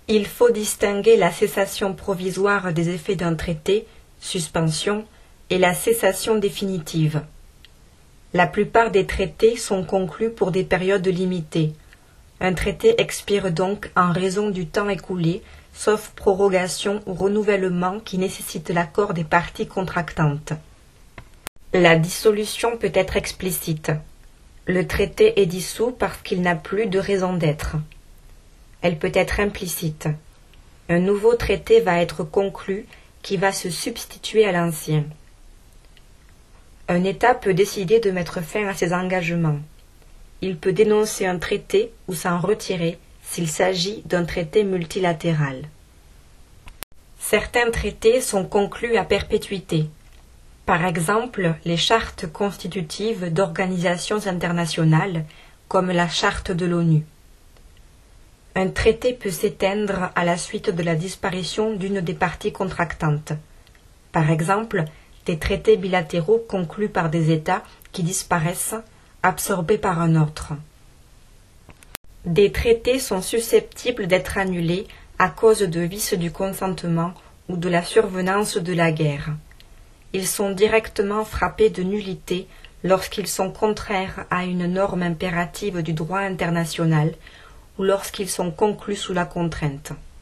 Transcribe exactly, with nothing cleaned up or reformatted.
Il faut distinguer la cessation provisoire des effets d'un traité, suspension, et la cessation définitive. La plupart des traités sont conclus pour des périodes limitées. Un traité expire donc en raison du temps écoulé, sauf prorogation ou renouvellement qui nécessite l'accord des parties contractantes. La dissolution peut être explicite. Le traité est dissous parce qu'il n'a plus de raison d'être. Elle peut être implicite. Un nouveau traité va être conclu qui va se substituer à l'ancien. Un État peut décider de mettre fin à ses engagements. Il peut dénoncer un traité ou s'en retirer s'il s'agit d'un traité multilatéral. Certains traités sont conclus à perpétuité. Par exemple, les chartes constitutives d'organisations internationales, comme la charte de l'ONU. Un traité peut s'éteindre à la suite de la disparition d'une des parties contractantes. Par exemple, des traités bilatéraux conclus par des États qui disparaissent, absorbés par un autre. Des traités sont susceptibles d'être annulés à cause de vices du consentement ou de la survenance de la guerre. Ils sont directement frappés de nullité lorsqu'ils sont contraires à une norme impérative du droit international ou lorsqu'ils sont conclus sous la contrainte.